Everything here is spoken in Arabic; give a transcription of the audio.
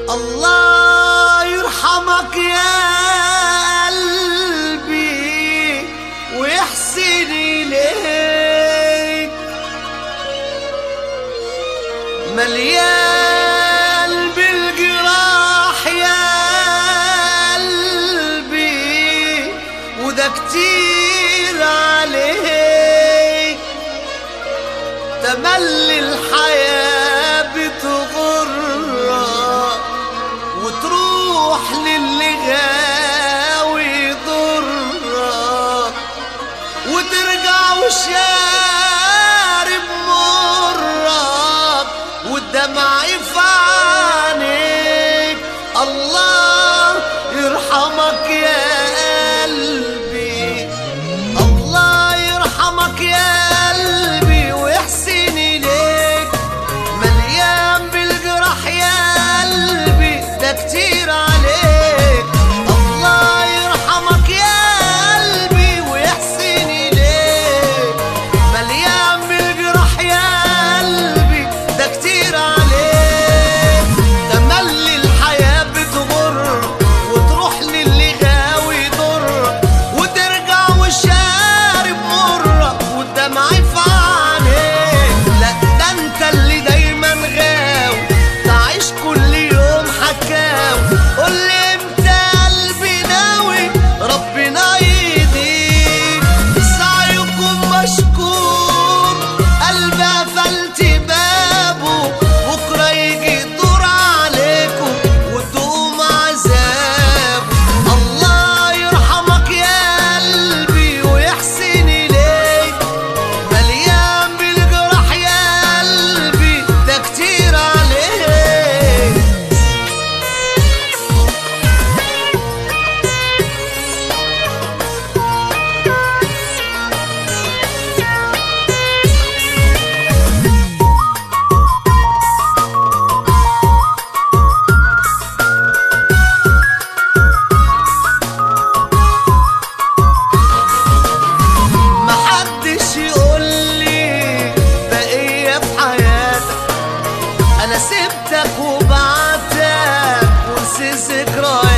الله يرحمك يا قلبي ويحسن إليك، مليان بالجراح يا قلبي وده كتير عليك، تملي الحياة بتغرك وتروح للي غاوي يضرك وترجع وشارب مرك والدمع في عينيك. الله يرحمك يا قلبي، الله يرحمك يا قلبي ويحسن إليك، مليان بالجرح يا قلبي ده كتير عليك. الله يرحمك يا قلبي ويحسن إليك، مليان بالجرح يا قلبي ده كتير عليك، تملي الحياة بتغر وتروح للي غاوي يضر وترجع وشارب مرة والدمع في عينيك. لا ده انت اللي دايما غاوي تعيش كل يوم حكاوي، قولي امتى قلبي ناوي ربنا يهديك. سعيكم مشكور قلبي قفلت بابه، بكرة يجي يدور عليكم وتقوم عذابه. الله يرحمك يا قلبي ويحسن إليك، مليان بالجرح يا قلبي ده كتير عليك. محدش يقولي بقية في حياتك، أنا سبتك وبعتك ونسيت ذكرياتك.